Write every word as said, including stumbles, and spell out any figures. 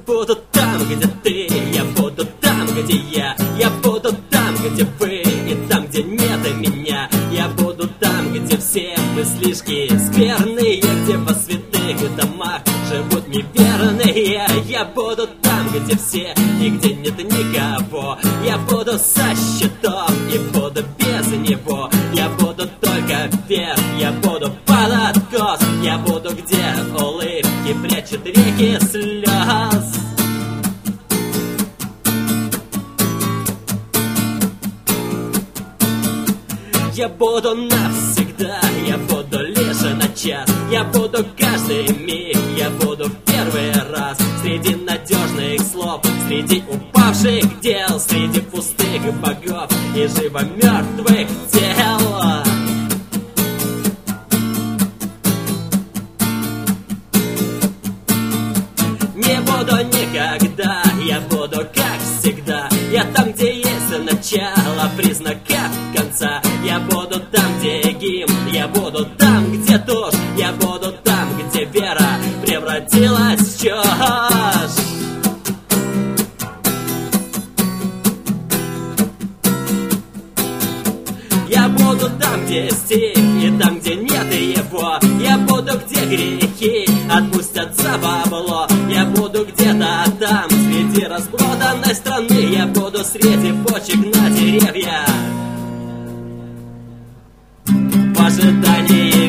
буду там, где ты, я буду там, где я. Я буду там, где вы, и там, где нет меня. Я буду там, где все мыслишки скверные, где во святых домах живут неверные. Я буду там, где все и где нет никого. Я буду со щитом и буду без него. Я буду только вверх, я буду под откос. Я буду, где улыбки прячут реки слез. Я буду навсегда, я буду лишь на час. Я буду каждый миг, я буду в первый раз. Среди надежных слов, среди упавших дел, среди пустых богов и живо мертвых тел. Не буду никогда, я буду как всегда. Я там, где есть начало признаков конца. Я буду там, где гимн, я буду там, где тушь. Я буду там, где вера превратилась в чушь. Я буду там, где стих, и там, где нет его. Я буду, где грехи отпустят за бабло. Я буду где-то там, среди разброданной страны. Я буду среди почек на деревьях в ожидании